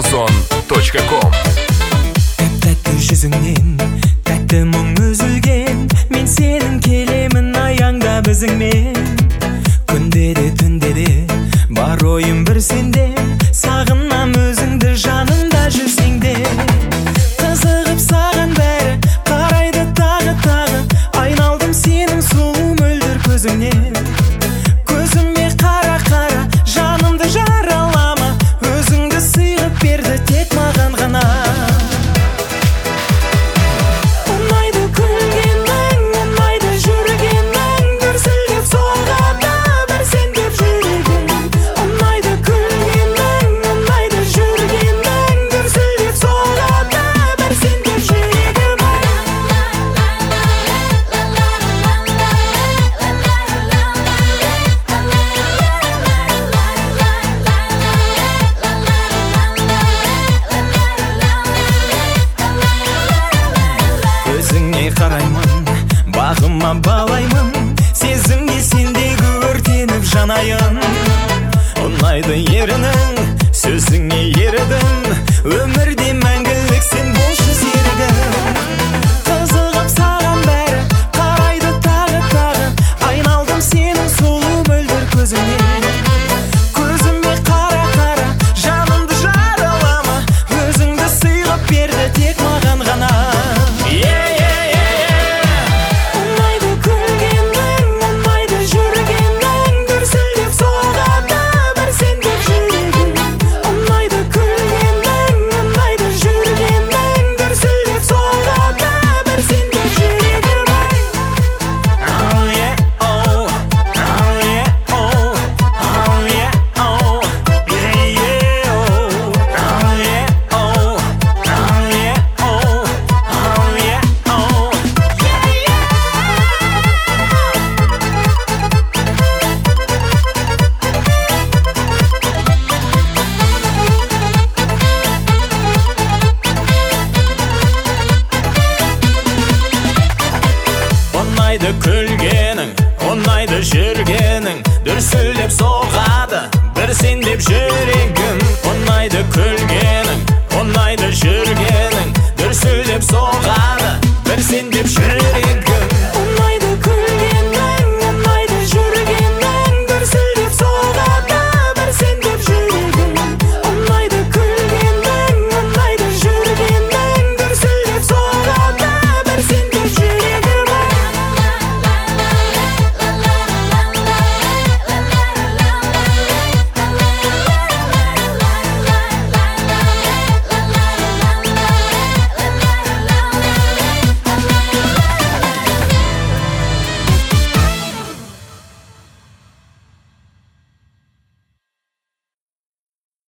Zone.com. Тәтті жүзіңнен тәтті мұң үзілген, мен сенің келемін аяңда бізіңмен. Күнде де түнде де бар ойым бір сенде, сағынам өзіңді жанымда жүрсең де. Қызығып саған бәрі қарайды тағы, айналдым сенің сұлу мөлдір көзіңнен. Көзіме қара, жанымды жаралама, өзіңді сыйғып берді тек маған ғана. Ұнайды күлгенің, ұнайды жүргенің, дүрсілдеп соғады бір сен деп жүрегім. Ұнайды күлгенің, ұнайды жүргенің, дүрсілдеп соғады бір сен деп жүрегім. Өзіңе қараймын, бағыма балаймын, сезімге сендегі өртеніп жанайын. Ұнайды ерінің, сөзіңе ерідім, өмірде мәңгілік сен болшы серігім. Қызығып саған бәрі қарайды тағы, айналдым сенің сұлу мөлдір көзіңнен. Көзіме қара, жанымды жаралама, өзіңді сыйғып берді тек маған ғана. Ұнайды күлгенің, ұнайды жүргенің, дүрсілдеп соғады бір сен деп жүрегім. Ұнайды күлгенің, ұнайды жүргенің, дүрсілдеп соғады бір сен деп жүрегім. Ұнайды күлгенің, ұнайды жүргенің, дүрсілдеп соғады бір сен деп жүрегім.